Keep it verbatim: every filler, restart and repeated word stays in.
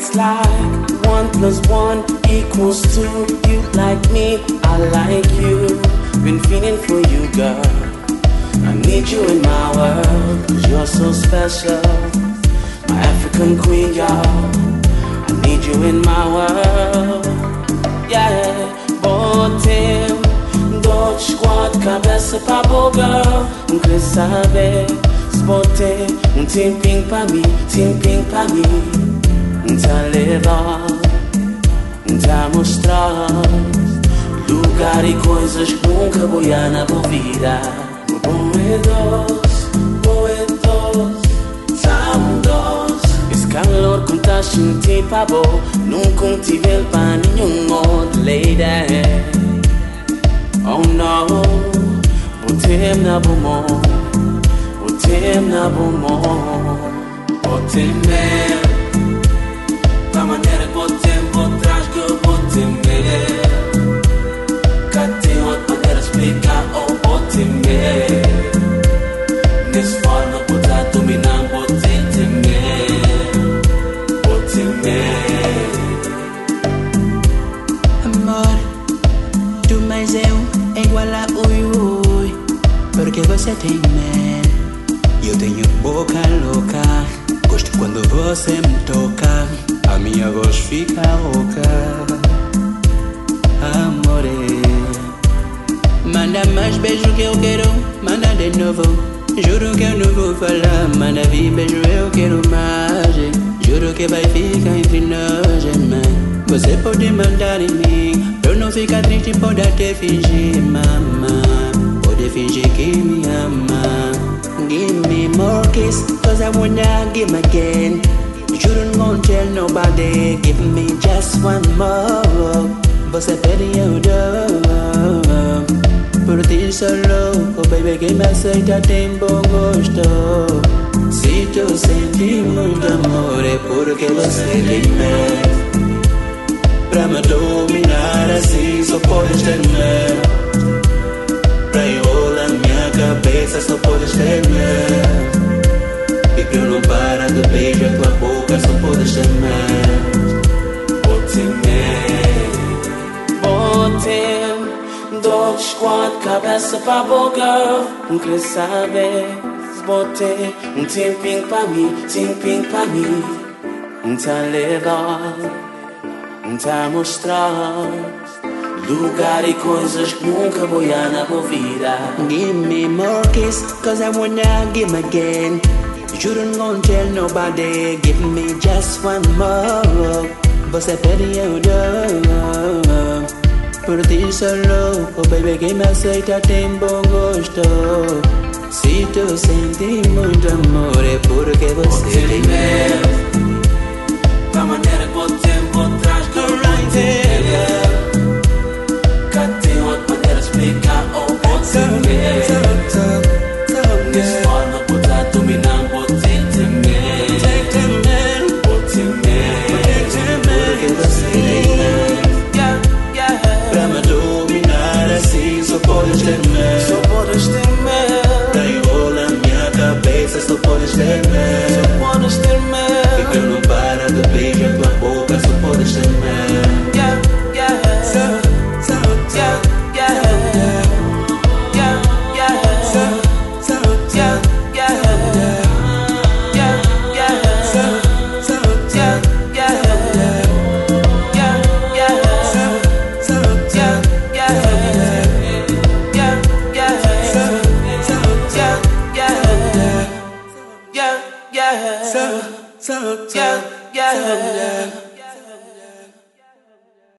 It's like one plus one equals two. You like me, I like you. Been feeling for you, girl. I need you in my world, cause you're so special. My African queen, y'all. I need you in my world. Yeah, botem dois, quatro, cabeça pra boa, girl. Não quer saber. Bote um tempinho pra mim, tempinho pra mim. Tá levar, tá mostrar lugar e coisas que nunca vou ir na vida. Boedos, boedos, samudos. Esse calor que tá sentindo pra boa, nunca tive pra nenhum outro lady. Oh no, botem na bom. Botem na bom, botem mesmo. Da maneira que botem, por trás que eu botem mesmo. Cá tem outra maneira de explicar, oh botem mesmo. Nessa forma que tá dominando, botem mesmo. Botem mesmo. Amor, tu mais eu é igual a ui ui. Porque você tem medo. Eu tenho boca louca, gosto quando você me toca, a minha voz fica rouca. Amore, manda mais beijo que eu quero, manda de novo. Juro que eu não vou falar, manda vir beijo, eu quero mais. Juro que vai ficar entre nós, man. Você pode mandar em mim, eu não ficar triste, pode até fingir, mamãe. Pode fingir que me ama. Give me more kiss, cause I wanna give again. You shouldn't go and tell nobody. Give me just one more. Você pede eu dou. Por ti sou louco, baby, quem me aceita tem bom gosto. Se tu sente muito amor é porque você tem medo. Pra me dominar assim só podes ter medo. Pra enrolar minha cabeça só podes ter medo. E que eu não para de beijar tua boca só podes ter medo. Botem medo. Botem dois, quatro, cabeça pra boca. Não quer saber. Botem um tempinho pra mim, tempinho pra mim. Não tá levar, não tá mostrar lugar e coisas que nunca vou ir na vida. Give me more kiss, cause I wanna give again. You shouldn't go and tell nobody. Give me just one more. Você pede eu dou. Por ti sou louco, baby, quem me aceita tem bom gosto. Se tu sente muito amor é porque você tem medo. Da maneira que botem por trás que eu botem. Cá tem outra maneira de explicar, oh botem.